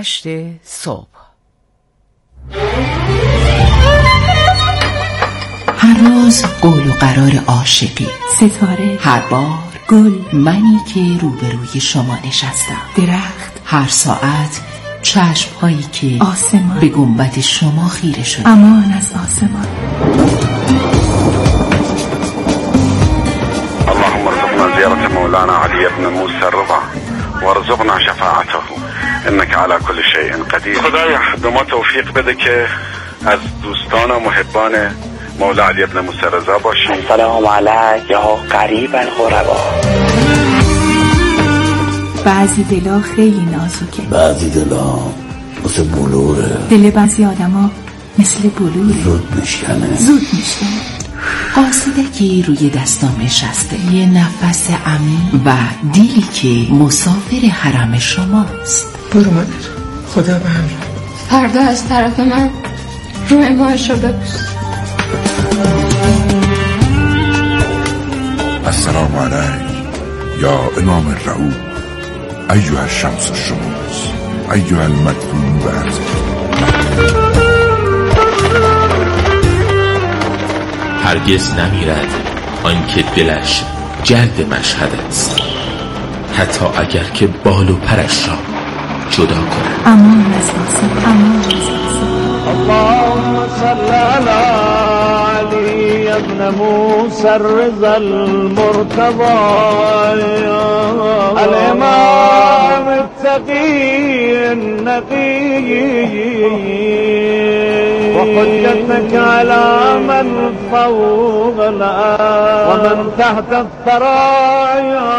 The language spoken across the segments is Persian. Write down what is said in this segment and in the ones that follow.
8 صبح. هر روز قول و قرار عاشقی، ستاره، هر بار گل، منی که روبروی شما نشستم، درخت، هر ساعت چشم‌هایی که آسمان به گنبد شما خیره شده. امان از آسمان. اللهم ارزقنا زيارة مولانا علي بن موسى الرضا وارزقنا شفاعته انك على كل شيء قدیر. خدایا به ما توفیق بده که از دوستان و محبان مولا علی بن موسی رضا باشیم. سلام علیک یا قریبا غربا. بعضی دلا خیلی نازکه، بعضی دلا مثل بلوره، دل بعضی آدما مثل بلوره، زود میشکنه. قاصدکی روی دستام نشسته، یه نفس عمیق و دیلی که مسافر حرم شماست. برو مادر، خدا به همراه. فردا از طرف من روی ماهشو ببوس. السلام علیک یا امام الرعوب ایها الشمس الشموس ایها المدفون بعد. هرگز نمیرد آنکه دلش جلد مشهد است، حتی اگر که بال و پرش را جدا کند. امان از آسمان، امان از آسمان. اللهم صل علی علی ابن موسی الرضا المرتضى الامام التقی النقی وحجتك على من فوق الأرض ومن تحت الثرايا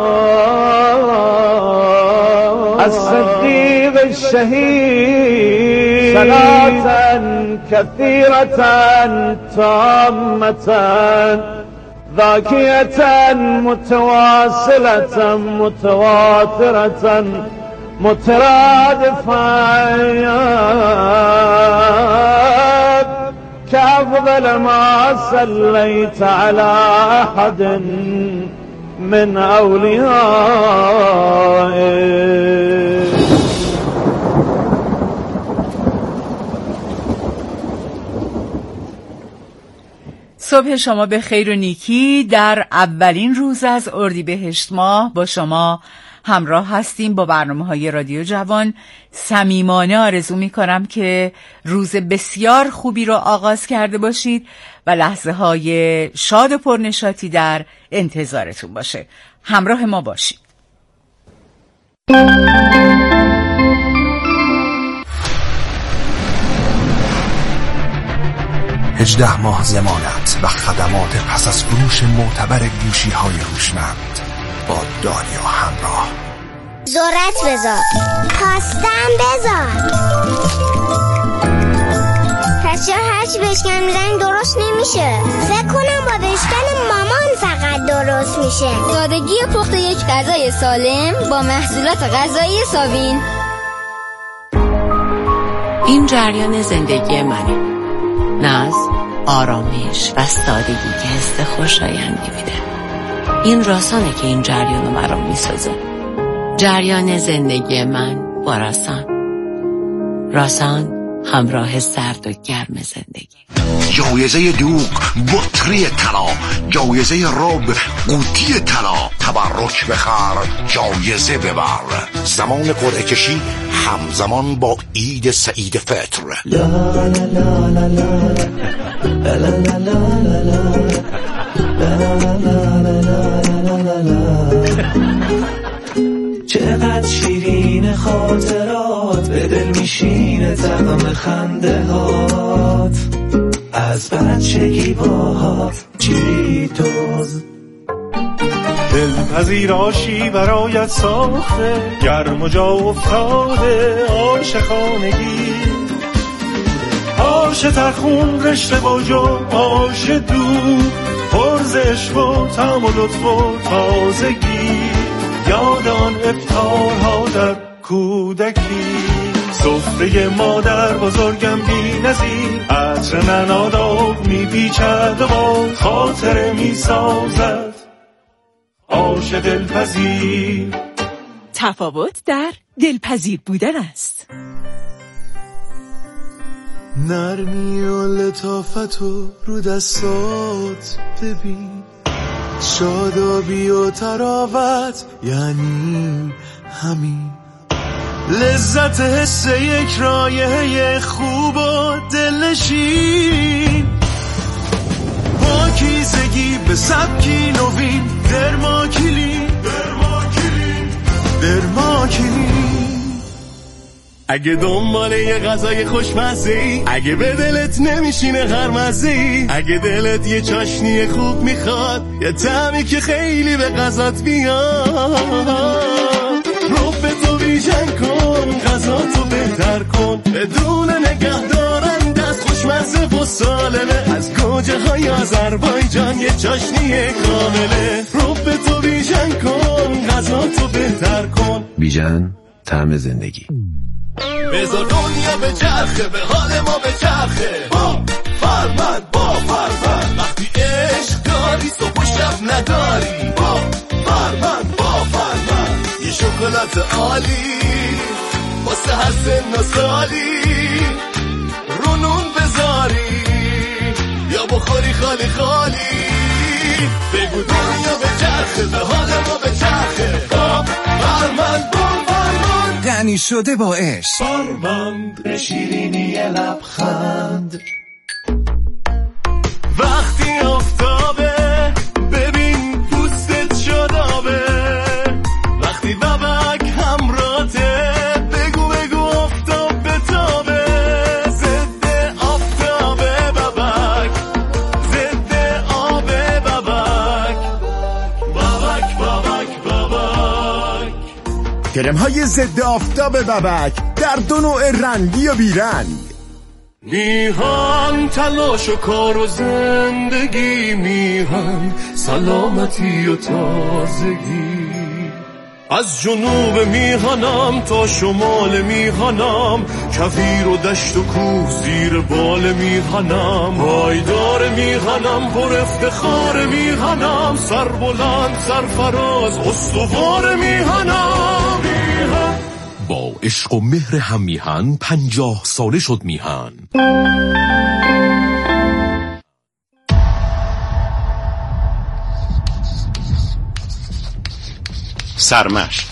الصديق الشهيد صلاة كثيرة تامة ذاكية متواصلة متواترة مترادفة كأفضل ما صليت على أحد من أوليائه. صبح شما به خیر و نیکی. در اولین روز از اردیبهشت ماه با شما همراه هستیم با برنامه‌های رادیو جوان. صمیمانه آرزو می‌کنم که روز بسیار خوبی رو آغاز کرده باشید و لحظه‌های شاد و پرنشاطی در انتظارتون باشه. همراه ما باشید. 18 ماه ضمانت و خدمات پس از فروش معتبر گوشی‌های هوشمند با داریا همراه. ذرت بذار، خواستم بذار. پس چرا هرچی بشکن میزنی درست نمیشه؟ فکر کنم با بشکن مامان فقط درست میشه. سادگی پخت یک غذای سالم با محصولات غذایی ساوین. این جریان زندگی منه. ناز، آرامش و سادگی که حس خوشایندی میده. این راسانه که این جریان رو مرام میسازه. جریان زندگی من با راسان. راسان همراه سرد و گرم زندگی. جایزه دوغ بطری طلا، جایزه رب قوطی طلا، تبرک بخر جایزه ببر. زمان قرعه کشی همزمان با عید سعید فطر. لا لا لا لا لا لا لا لا لا. چقدر شیرین خاطرات به دل میشینه طعم خنده هات از بچگی باهات چیتوز. دلپذیراشی برایت ساخته گرم و جا افتاده عاشقانگی. آش ترخون رشته با جو آش دو پرزش و طعم و لطف و تازگی. یاد آن افتارها در کودکی. سفره مادر بزرگم بی نظیر عطر نناداب می پیچد و با خاطر می سازد آش دلپذیر. تفاوت در دلپذیر بودن است. نرمی و لطافت رو دستات ببین، شادابی و تراوت یعنی همین، لذت حس یک رایحه خوب و دلنشین، پاکیزگی به سبکی نوین، درماکیلین اگه دنبال یه غذای خوشمزه‌ای، اگه به دلت نمیشینه خرمزه‌ای، اگه دلت یه چاشنی خوب میخواد، یه طعمی که خیلی به غذات بیاد، رب تو بیژن کن، غذاتو بهتر کن، بدون نگه دارن دست خوشمزه و سالمه، از گوجه های آذربایجان یه چاشنی کامله، رب تو بیژن کن، غذاتو بهتر کن. بیژن، طعم زندگی. بذار دنیا به چرخه، به حال ما به چرخه، با فرمند وقتی عشق داری صبح و شب نداری، با فرمند یه شکلات عالی واسه هر سن و سالی، رو نون بذاری یا بخوری خالی خالی، بگو دنیا به چرخه، به حال ما به چرخه، با فرمند غنی شده با عشق، فرمند به شیرینی لبخند، وقتی آفتابه ببین پوستت شدابه، وقتی بابک همراته بگو آفتاب بتابه، ضد آفتابه بابک، ضد آبه بابک، کرم های ضد آفتاب بابک در دو نوع رنگی و بیرنگ، میهن تلاش و کار و زندگی، میهن سلامتی و تازگی، از جنوب میهنم تا شمال میهنم، کویر و دشت و کوه زیر بال میهنم، پایدار میهنم، پر افتخار میهنم، سربلند سرفراز استوار میهنم. با عشق و مهر هم میهن 50 ساله شد میهن. سرمشق.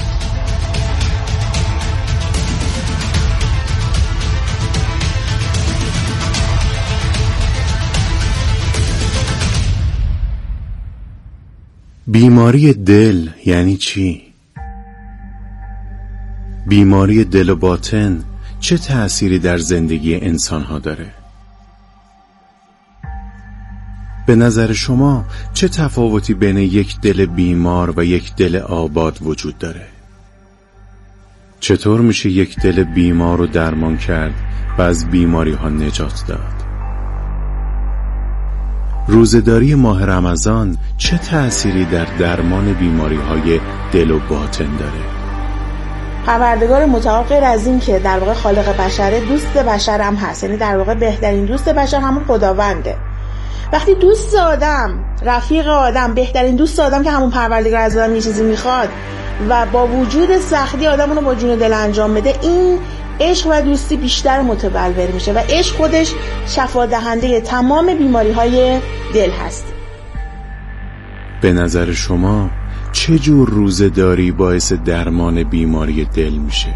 بیماری دل یعنی چی؟ بیماری دل و باطن چه تأثیری در زندگی انسان‌ها داره؟ به نظر شما چه تفاوتی بین یک دل بیمار و یک دل آباد وجود داره؟ چطور میشه یک دل بیمار رو درمان کرد و از بیماری ها نجات داد؟ روزه‌داری ماه رمضان چه تأثیری در درمان بیماری های دل و باطن داره؟ پروردگار متعال غیر از این که در واقع خالق بشره، دوست بشر هم هست، یعنی در واقع بهترین دوست بشر همون خداونده. وقتی دوست آدم، رفیق آدم، بهترین دوست آدم که همون پروردگار از آدم یه چیزی میخواد و با وجود سختی آدم اونو با جون و دل انجام بده، این عشق و دوستی بیشتر متبلور میشه و عشق خودش شفا دهنده تمام بیماری های دل هست. به نظر شما چه جور روزه‌داری باعث درمان بیماری دل میشه؟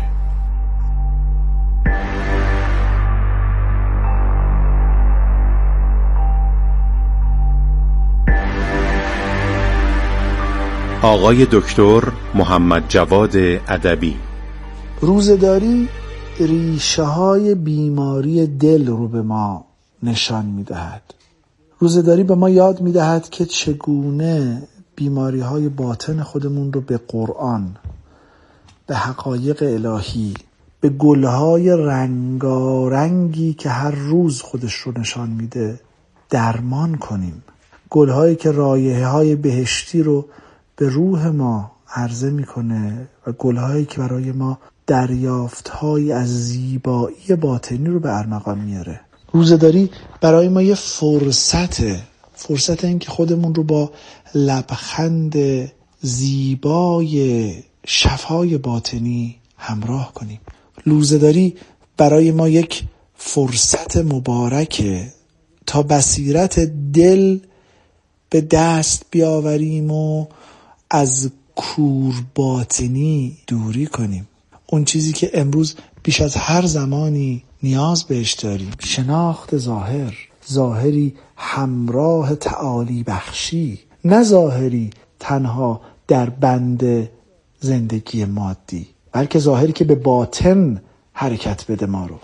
آقای دکتر محمد جواد ادبی. روزه‌داری ریشه های بیماری دل رو به ما نشان میدهد. روزه‌داری به ما یاد میدهد که چگونه بیماری های باطن خودمون رو به قرآن، به حقایق الهی، به گلهای رنگارنگی که هر روز خودش رو نشان میده درمان کنیم. گلهایی که رایحه های بهشتی رو به روح ما عرضه میکنه و گلهایی که برای ما دریافت‌های از زیبایی باطنی رو به ارمغان میاره. روزه‌داری برای ما یه فرصت این که خودمون رو با لبخند زیبای شفای باطنی همراه کنیم. روزه‌داری برای ما یک فرصت مبارکه تا بصیرت دل به دست بیاوریم و از کور باطنی دوری کنیم. اون چیزی که امروز بیش از هر زمانی نیاز بهش داریم، شناخت ظاهر، ظاهری همراه تعالی بخشی، نه ظاهری تنها در بند زندگی مادی، بلکه ظاهری که به باطن حرکت بده ما رو.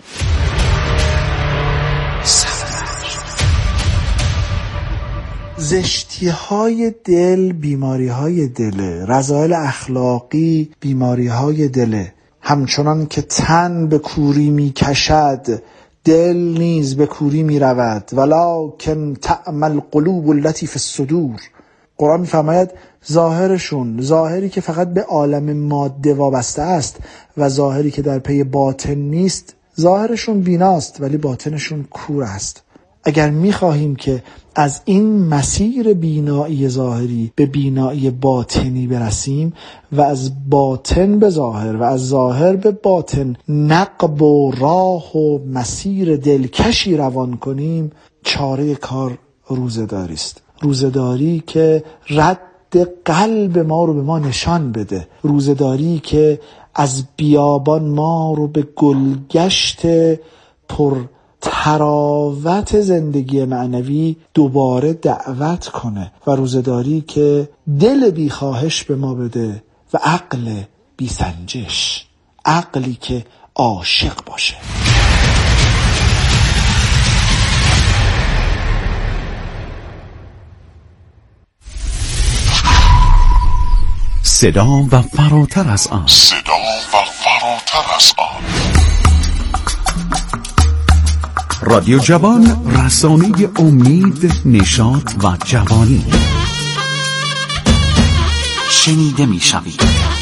زشتی های دل بیماری های دله، رذایل اخلاقی بیماری های دله. همچنان که تن به کوری می کشد، دل نیز به کوری می رود. ولکن تعمی القلوب التي فی الصدور. قرآن می فرماید ظاهرشون، ظاهری که فقط به عالم ماده وابسته است و ظاهری که در پی باطن نیست، ظاهرشون بیناست ولی باطنشون کور است. اگر می‌خواهیم که از این مسیر بینایی ظاهری به بینایی باطنی برسیم و از باطن به ظاهر و از ظاهر به باطن نقب و راه و مسیر دلکشی روان کنیم، چاره کار روزه‌داری است. روزه‌داری که رد قلب ما رو به ما نشان بده، روزه‌داری که از بیابان ما رو به گلگشت پر تراوت زندگی معنوی دوباره دعوت کنه و روزه‌داری که دل بی خواهش به ما بده و عقل بی سنجش، عقلی که عاشق باشه. صدا و فراتر از آن، صدا و فراتر از آن. رادیو جوان، رسانه امید، نشاط و جوانی. شنیده می شوید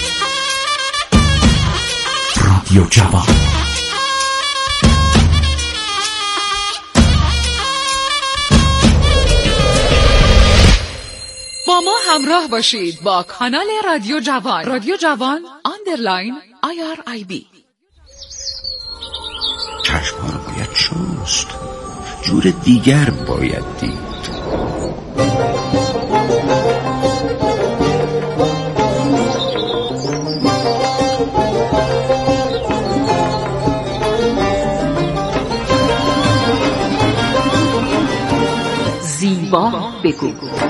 رادیو جوان. با ما همراه باشید با کانال رادیو جوان، رادیو جوان _IRIB. چشم‌ها رو باید شست، جور دیگر باید دید. زیبا بگو.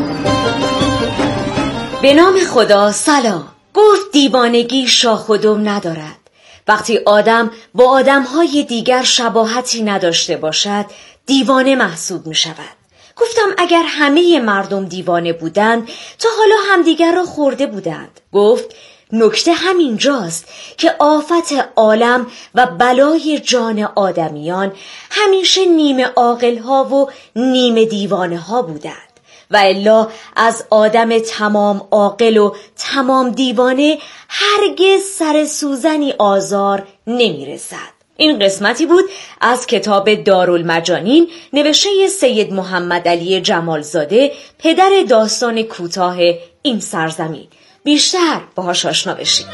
به نام خدا. سلام. گفت دیوانگی شاخ و دم ندارد. وقتی آدم با آدمهای دیگر شباهتی نداشته باشد دیوانه محسوب می شود. گفتم اگر همه مردم دیوانه بودند تا حالا همدیگر را خورده بودند. گفت نکته همینجاست که آفت عالم و بلای جان آدمیان همیشه نیمه عاقل‌ها و نیمه دیوانه‌ها بودند و الا از آدم تمام عاقل و تمام دیوانه هرگز سر سوزنی آزار نمی‌رسد. این قسمتی بود از کتاب دارالمجانین نوشته سید محمد علی جمالزاده، پدر داستان کوتاه این سرزمین. بیشتر باهاش آشنا بشید.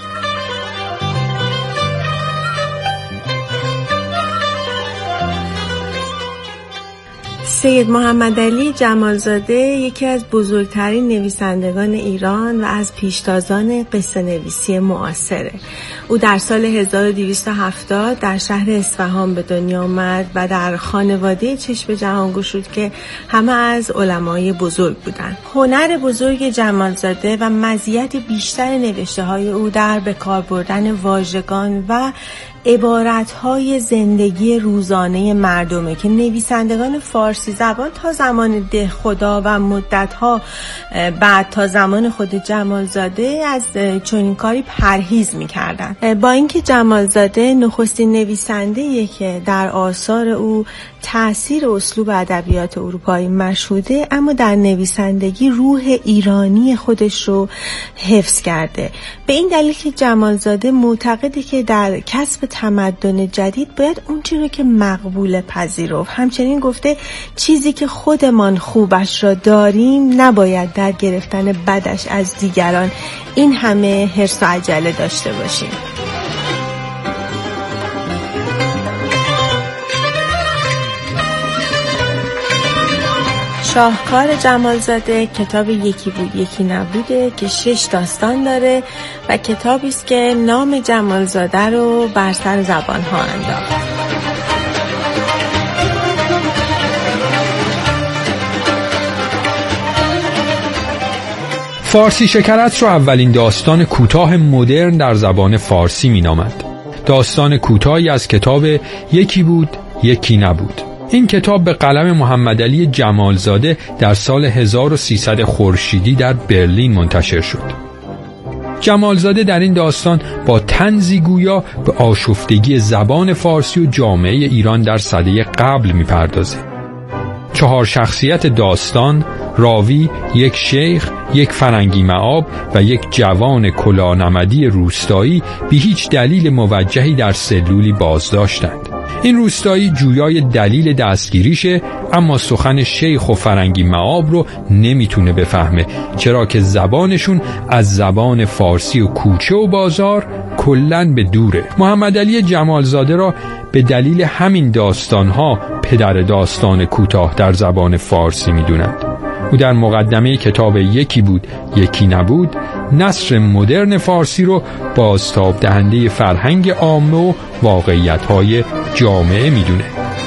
سید محمد علی جمالزاده یکی از بزرگترین نویسندگان ایران و از پیشتازان قصه نویسی معاصره. او در سال 1270 در شهر اصفهان به دنیا آمد و در خانواده چشم جهان گشود که همه از علمای بزرگ بودند. هنر بزرگ جمالزاده و مزیت بیشتر نوشته‌های او در به کار بردن واژگان و عبارت‌های زندگی روزانه مردمه که نویسندگان فارسی زبان تا زمان دهخدا و مدت‌ها بعد تا زمان خود جمالزاده از چنین کاری پرهیز می‌کردند. با اینکه جمالزاده نخستین نویسنده‌ایه که در آثار او تأثیر اسلوب ادبیات اروپایی مشهوده، اما در نویسندگی روح ایرانی خودش رو حفظ کرده. به این دلیل که جمالزاده معتقده که در کسب تمدن جدید باید اون چیزی رو که مقبول پذیرفت. همچنین گفته چیزی که خودمان خوبش را داریم نباید در گرفتن بدش از دیگران این همه حرص و عجله داشته باشیم. شاهکار جمالزاده کتاب یکی بود یکی نبوده که 6 داستان داره و کتابی است که نام جمالزاده رو بر سر زبان‌ها انداخت. فارسی شکرت رو اولین داستان کوتاه مدرن در زبان فارسی می‌نامند. داستان کوتاهی از کتاب یکی بود یکی نبود. این کتاب به قلم محمدعلی جمالزاده در سال 1300 خورشیدی در برلین منتشر شد. جمالزاده در این داستان با طنزی گویا به آشفتگی زبان فارسی و جامعه ایران در سده قبل می‌پردازه. 4 شخصیت داستان، راوی، یک شیخ، یک فرنگی معاب و یک جوان کلاهنمدی روستایی بی هیچ دلیل موجهی در سلولی بازداشتند. این روستایی جویای دلیل دستگیریشه، اما سخن شیخ و فرنگی معاب رو نمیتونه بفهمه، چرا که زبانشون از زبان فارسی و کوچه و بازار کلاً به دوره. محمدعلی جمالزاده را به دلیل همین داستانها پدر داستان کوتاه در زبان فارسی میدونند. او در مقدمه کتاب یکی بود یکی نبود نثر مدرن فارسی رو بازتاب دهنده فرهنگ عامه و واقعیت‌های جامعه میدونه.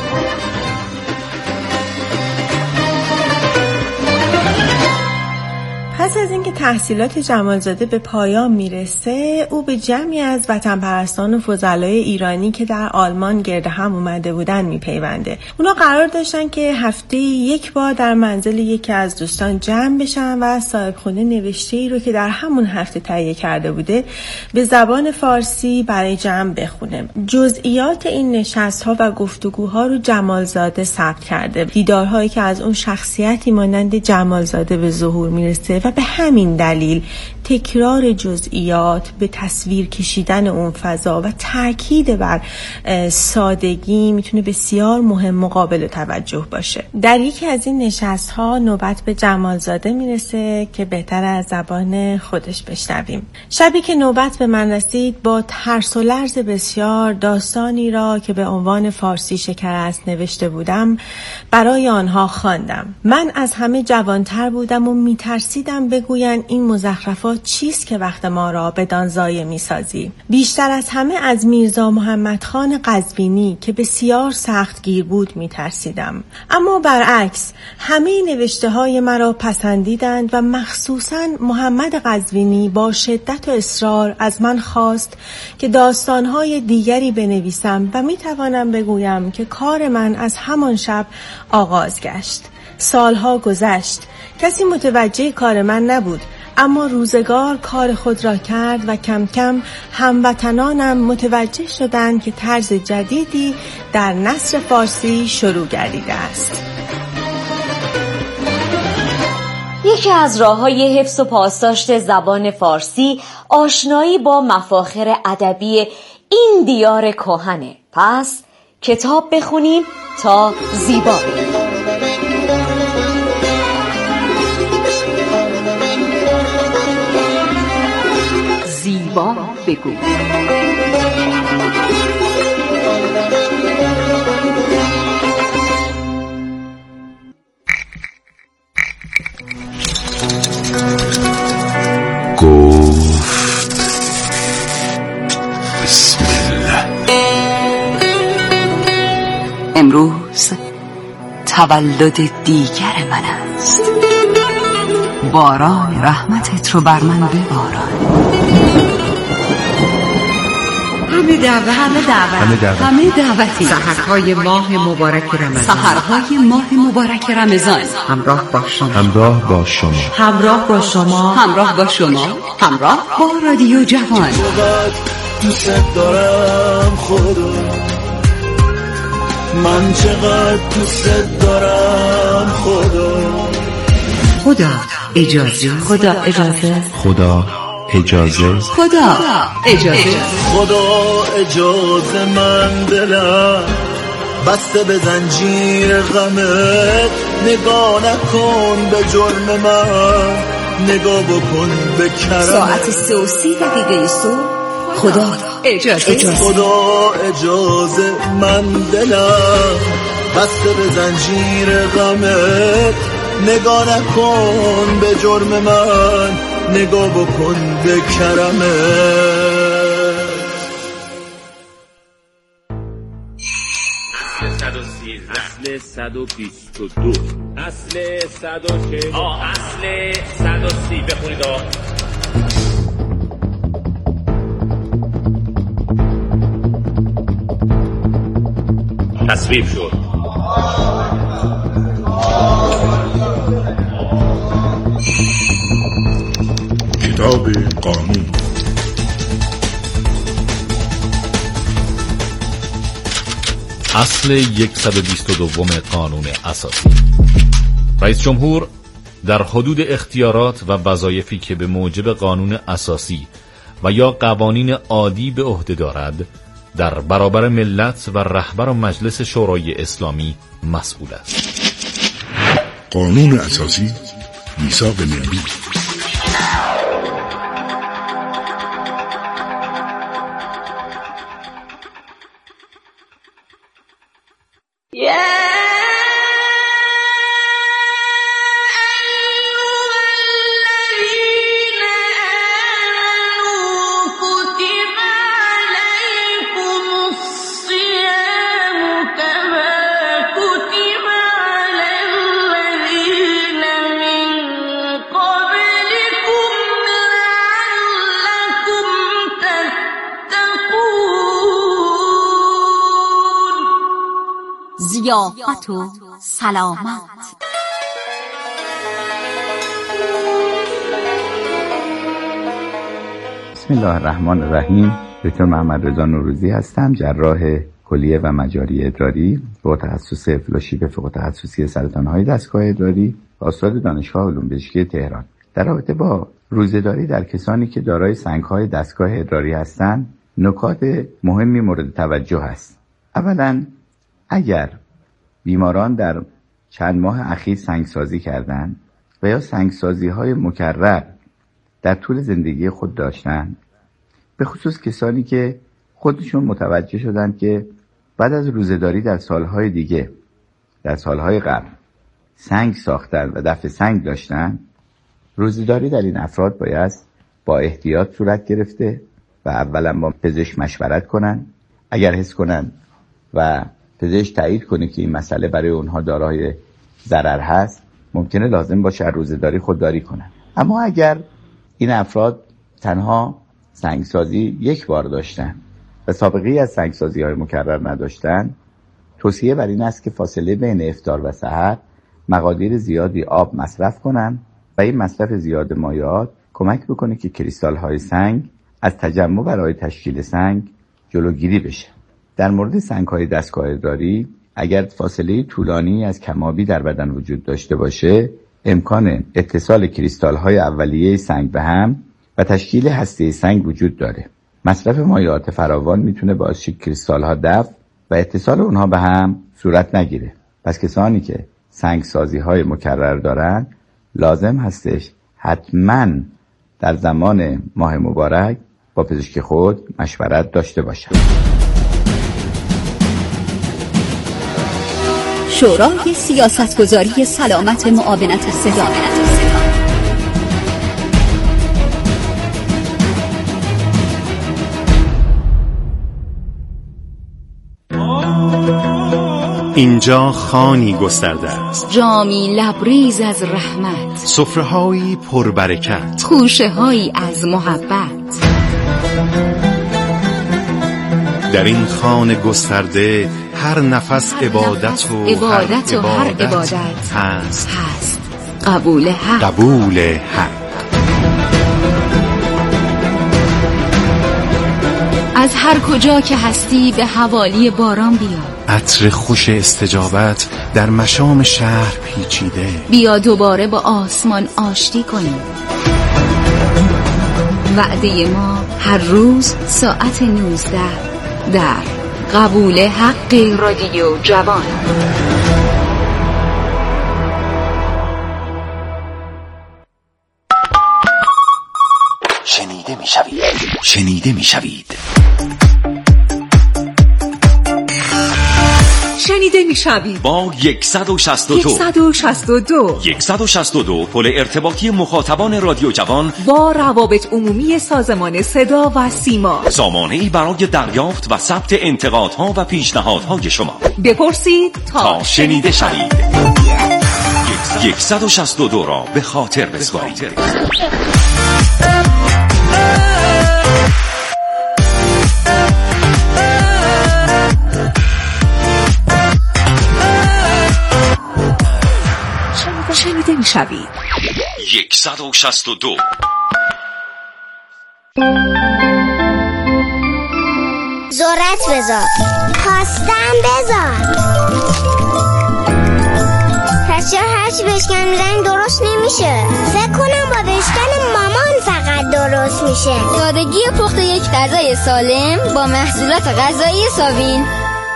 پس از اینکه تحصیلات جمالزاده به پایان میرسه، او به جمعی از وطن پرستان و فضلای ایرانی که در آلمان گرد هم اومده بودن میپیونده. اونا قرار داشتن که هفته یک بار در منزل یکی از دوستان جمع بشن و صاحب خونه نوشته‌ای رو که در همون هفته تهیه کرده بوده به زبان فارسی برای جمع بخونه. جزئیات این نشست‌ها و گفتگوها رو جمالزاده ثبت کرده. دیدارهایی که از اون شخصیتی مانند جمالزاده به ظهور میرسه و به همین دلیل تکرار جزئیات به تصویر کشیدن اون فضا و تاکید بر سادگی میتونه بسیار مهم و قابل توجه باشه. در یکی از این نشست‌ها نوبت به جمالزاده میرسه که بهتر از زبان خودش بشنویم. شبی که نوبت به من رسید با ترس و لرز بسیار داستانی را که به عنوان فارسی شکرست نوشته بودم برای آنها خواندم. من از همه جوانتر بودم و میترسیدم بگوین این مزخرفات چیست که وقت ما را بدان ضایع می‌سازی. بیشتر از همه از میرزا محمد خان قزوینی که بسیار سختگیر بود میترسیدم. اما برعکس همه نوشته‌های مرا پسندیدند و مخصوصاً محمد قزوینی با شدت و اصرار از من خواست که داستان‌های دیگری بنویسم و میتوانم بگویم که کار من از همان شب آغاز گشت. سالها گذشت، کسی متوجه کار من نبود، اما روزگار کار خود را کرد و کم کم هموطنانم متوجه شدند که طرز جدیدی در نثر فارسی شروع گردیده است. یکی از راه‌های حفظ و پاسداشت زبان فارسی آشنایی با مفاخر ادبی این دیار کهنه. پس کتاب بخونیم تا زیبا بگیم. زیبا بگو. گفت بسم الله. امروز تولد دیگر من است. باران رحمتت رو بر من بباران. همه دعوتی. سحرهای ماه مبارک رمضان. همراه با شما. همراه با رادیو جوان. دوست دارم خدا، من چقدر دوست دارم خدا. خدا اجازه من دلم بسته به زنجیر غمت. نگاه نکن به جرم من، نگاه بکن به کرمت. ساعت 3:30 صبح. خدا اجازه من دلم بسته به زنجیر غمت. نگاه نکن به جرم من، نگاه بکن به کرمت. اصل 122 اصل 140 اصل 130 بخونید تصویب شد. کتاب قانون. اصل 122 قانون اساسی: رئیس جمهور در حدود اختیارات و وظایفی که به موجب قانون اساسی و یا قوانین عادی به عهده دارد در برابر ملت و رهبر مجلس شورای اسلامی مسئول است. قانون اساسی میثاق ملی. ضیافت و سلامت. بسم الله الرحمن الرحیم. دکتر محمد رضا نوروزی هستم، جراح کلیه و مجاری ادراری با تخصص فلوشیپ فوق تخصصی سرطان‌های دستگاه ادراری و استاد دانشگاه علوم پزشکی تهران. در رابطه با روزه‌داری در کسانی که دارای سنگ‌های دستگاه ادراری هستند، نکات مهمی مورد توجه است. اولا، اگر بیماران در چند ماه اخیر سنگسازی کردند و یا سنگسازی‌های مکرر در طول زندگی خود داشتند، به خصوص کسانی که خودشون متوجه شدند که بعد از روزه‌داری در سالهای دیگه، در سالهای قبل سنگ ساختن و دفع سنگ داشتن، روزه‌داری در این افراد باید با احتیاط صورت گرفته و اولا با پزشک مشورت کنن. اگر حس کنن و پزشک تایید کنه که این مسئله برای اونها دارای ضرر هست، ممکنه لازم باشه روزه‌داری خودداری کنن. اما اگر این افراد تنها سنگسازی یک بار داشتن و سابقه از سنگسازی‌های مکرر نداشتن، توصیه بر این است که فاصله بین افطار و سحر مقادیر زیادی آب مصرف کنن و این مصرف زیاد مایعات کمک بکنه که کریستال‌های سنگ از تجمع برای تشکیل سنگ جلوگیری بشه. در مورد سنگ‌های دستگاه ادراری، اگر فاصله طولانی از کمابی در بدن وجود داشته باشه، امکان اتصال کریستال‌های اولیه سنگ به هم و تشکیل هسته سنگ وجود داره. مصرف مایعات فراوان میتونه باعث شه کریستال‌ها دفع و اتصال اونها به هم صورت نگیره. پس کسانی که سنگسازی‌های مکرر دارن، لازم هستش حتماً در زمان ماه مبارک با پزشک خود مشورت داشته باشن. شورای سیاستگذاری سلامت معاونت صدا. اینجا خوانی گسترده است، جامی لبریز از رحمت، سفره‌هایی پربرکت، خوشه‌هایی از محبت. در این خانه گسترده هر نفس عبادت و هر عبادت هست قبول حق. قبول حق. از هر کجا که هستی به حوالی باران بیا، عطر خوش استجابت در مشام شهر پیچیده. بیا دوباره با آسمان آشتی کنیم. وعده ما هر روز ساعت 19 در قبول حق رادیو جوان. شنیده میشوید شنیده میشوید با 162 پل ارتباطی مخاطبان رادیو جوان با روابط عمومی سازمان صدا و سیما، سامانه‌ای برای دریافت و ثبت انتقادها و پیشنهادهای شما. بپرسید تا شنیده شوید. 162 را به خاطر بسپارید. شنیده میشوید. 162 ذرت بذار، خواستم بذار. پس چرا هرچی بشکن میزنی درست نمیشه؟ فکر کنم با بشکن مامان فقط درست میشه. سادگی پخت یک غذای سالم با محصولات غذایی ساوین.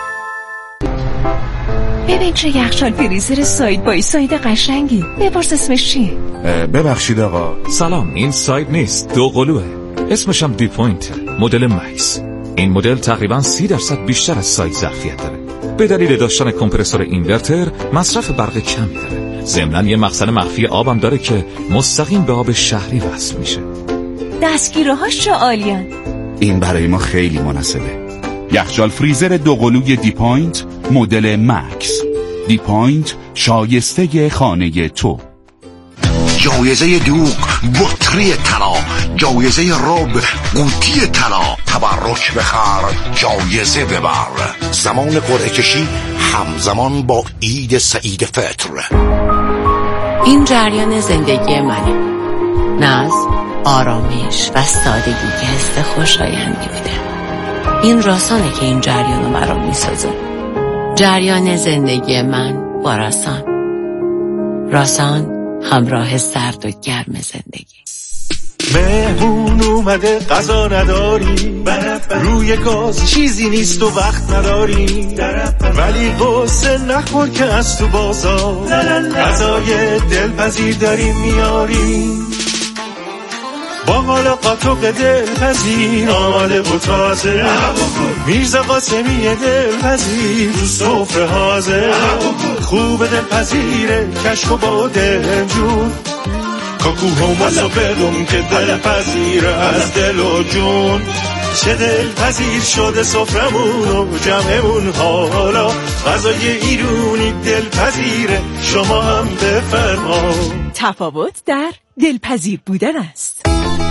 ببین چه یخچال فریزر ساید بای ساید قشنگی. بپرس اسمش چیه؟ ببخشید آقا. سلام، این ساید نیست، دو قلوه. اسمش هم دی پوینت، مدل مکس. این مدل تقریبا 30% بیشتر از ساید ظرفیت داره. به دلیل داشتن کمپرسور اینورتر مصرف برق کمی داره. ضمناً یه مخزن مخفی آبم داره که مستقیم به آب شهری وصل میشه. دستگیره‌هاش چه عالیان. این برای ما خیلی مناسبه. یخچال فریزر دو قلوی دی پوینت مدل مکس. دی پوینت شایسته خانه تو. جایزه دوغ بطری طلا، جایزه رب قوطی طلا، تبرک بخر جایزه ببر. زمان قرعه کشی همزمان با عید سعید فطر. این جریان زندگی منه. ناز، آرامش و سادگی که حس خوشایندی میده. این راسانه که این جریانو برام میسازه. جریان زندگی من با راسان. راسان همراه سرد و گرم زندگی. مهمون اومده غذا نداری، روی گاز چیزی نیست و وقت نداری، ولی قصه نخور که از تو بازار غذای دلپذیر داری میاری. با حالا قاطق دلپذیر آماده و تازه، میرزا قاسمی دلپذیر تو سفره حاضر. خوب دلپذیره کشک و با دلجون، کاکوها و مسافرم که دلپذیره از دل و جون. چه دلپذیر شده سفرمون و جمعمون، حالا غذای ایرونی دلپذیره، شما هم بفرما. تفاوت در دلپذیر بودن است.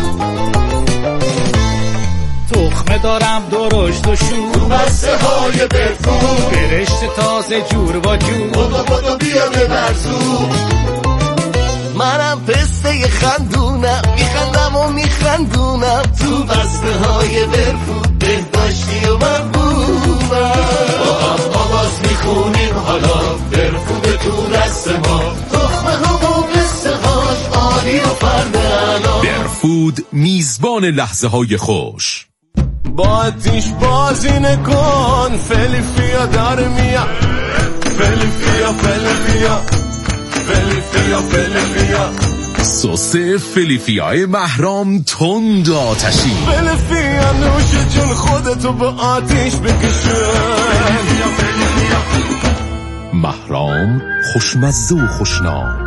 تخمه دارم درشت و شور تو بسته های برفون، برشت تازه جور و جور، بودو بیا ببرزون. منم پسته خندونم، میخندم و میخندونم تو بسته های برفون، بهداشتی و محبوبم. با هم آواز میخونیم حالا برفون تو دست ما، تخمه ها و پسته هاش عالی و فرده. برفود میزبان لحظه های خوش. با آتیش بازی نکن، فلیفیا داره میاد، فلیفیا فلیفیا فلیفیا فلیفیا. سس فلیفیای محرام تند آتشی. فلیفیا نوش جون خودتو با آتیش بکشون. محرام خوشمزه و خوشنام.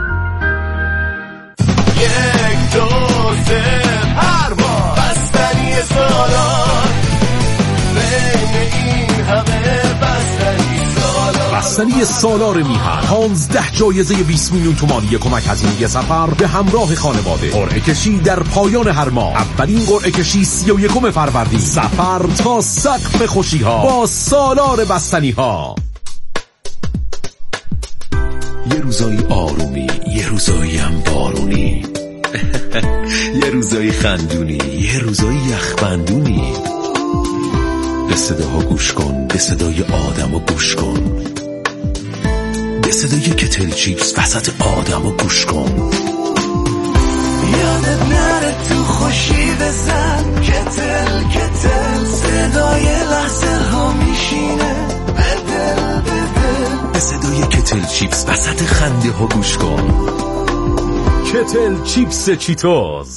یک دو سه هر بار بستنی سالار، بین این همه بستنی سالار. بستنی سالار میهن 15 جایزه 20 میلیون تومانی کمک هزینه سفر به همراه خانواده. قرعه کشی در پایان هر ماه. اولین قرعه کشی 31 فروردین. سفر تا سقف خوشی ها با سالار بستنی ها. یه روزای آرومی، یه روزایی هم بارونی، یه روزایی خندونی، یه روزایی یخبندونی. به صداها گوش کن، به صدای آدم و گوش کن، به صدای کتل چیپس وسط آدم و گوش کن. یادت نره تو خوشی بزن، کتل کتل صدای لحظه ها میشینه، بدل بدل. به صدای کتل چیپس وسط خنده ها گوش کن. کتل چیپس چیتوز.